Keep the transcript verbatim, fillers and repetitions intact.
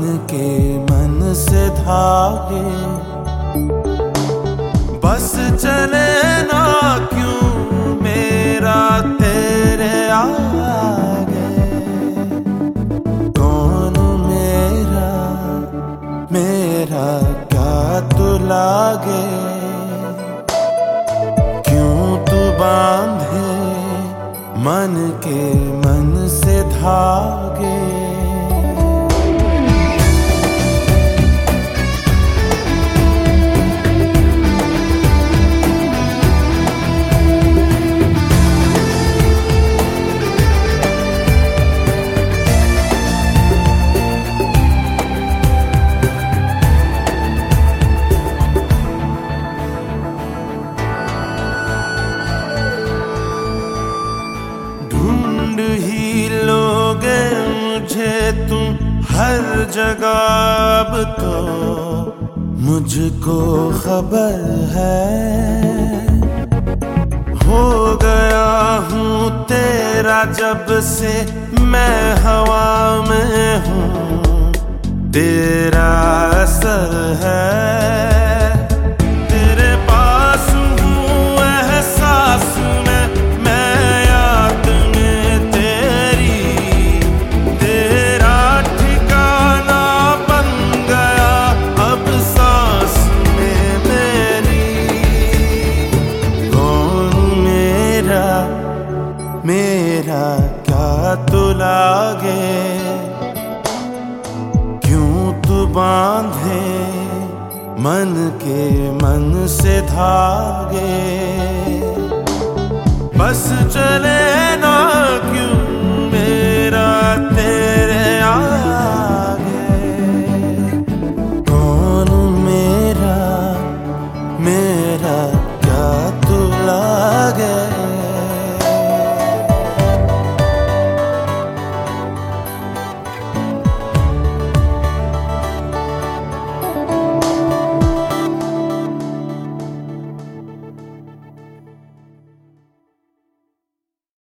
के मन से धागे, बस चले ना क्यों मेरा तेरे आगे। कौन मेरा मेरा क्या तू लागे, क्यों तू बांधे मन के मन से धागे। ढूंढ ही लोगे मुझे तुम हर जगह, अब तो मुझको खबर है। हो गया हूँ तेरा जब से मैं हवा में हूँ, तेरा असर है। तेरे पास हूँ एहसास में, मैं याद में तेरी, तेरा ठिकाना बन गया अब सांस में मेरी। कौन मेरा मेरा क्या तू लागे, क्यों तू बांधे मन के मन से धागे। बस चले